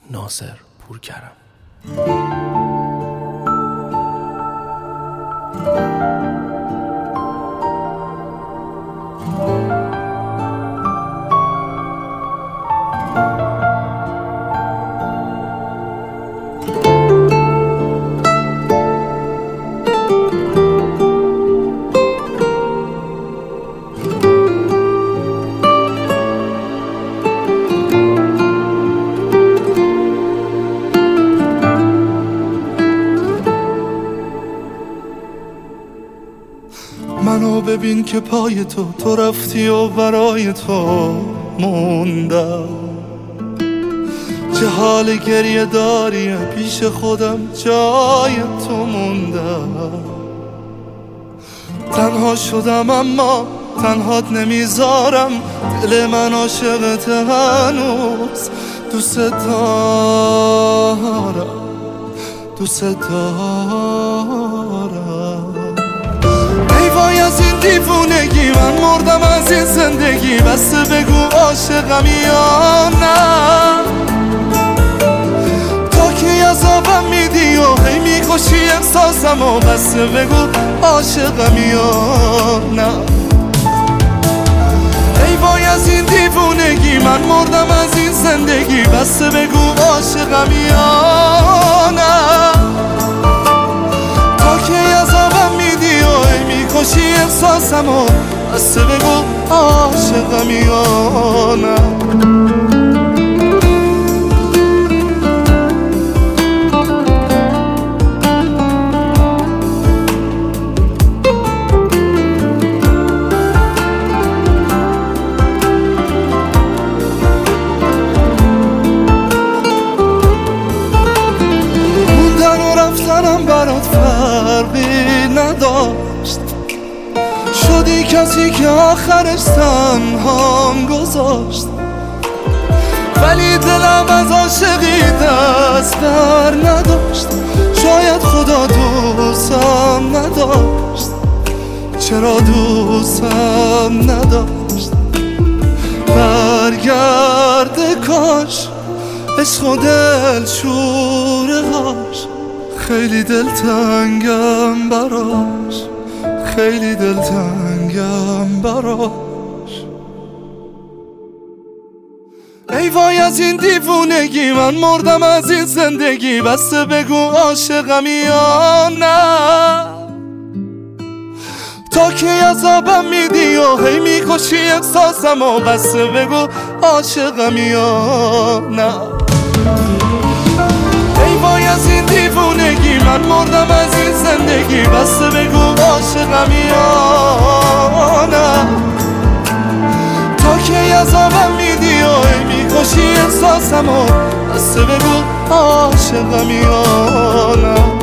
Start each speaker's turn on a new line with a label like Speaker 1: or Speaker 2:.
Speaker 1: ناصر پورکرم.
Speaker 2: منو ببین که پای تو رفتی و برای تو موندم، چه حال گریه داری پیش خودم جای تو موندم. تنها شدم اما تنهات نمیذارم، دل من عاشقت هنوز، دوست دارم دوست دارم. ای وای از این دیوونگی، من مردم از این زندگی، بس بگو عاشقم یا نه، تا کی عذابم میدی و هی میکشی احساسم و بس بگو عاشقم یا نه. ای وای از این دیوونگی، من مردم از این زندگی، بس بگو عاشقم یا نه، تا کی عذابم میدی و هی میکشی احساسم و بس بگو عاشقم یا نه. برات فرقی نداشت، شدی کسی که آخرش تنهام گذاشت، ولی دلم از عاشقی دست بر نداشت. شاید خدا دوستم نداشت، چرا دوستم نداشت. برگرده کاش عشق و دل شورهاش، خیلی دلتنگم براش، خیلی دلتنگم براش. ای وای از این دیوونگی، من مردم از این زندگی، بس بگو عاشقم یا نه، تا کی عذابم میدی و هی میکشی احساسم و بس بگو عاشقم یا نه. ای وای از این دیوونگی، من مردم از این زندگی، بس بگو عاشقم یا نه، تا کی عذابم میدی و هی میکشی احساسم و بس بگو عاشقم یا نه.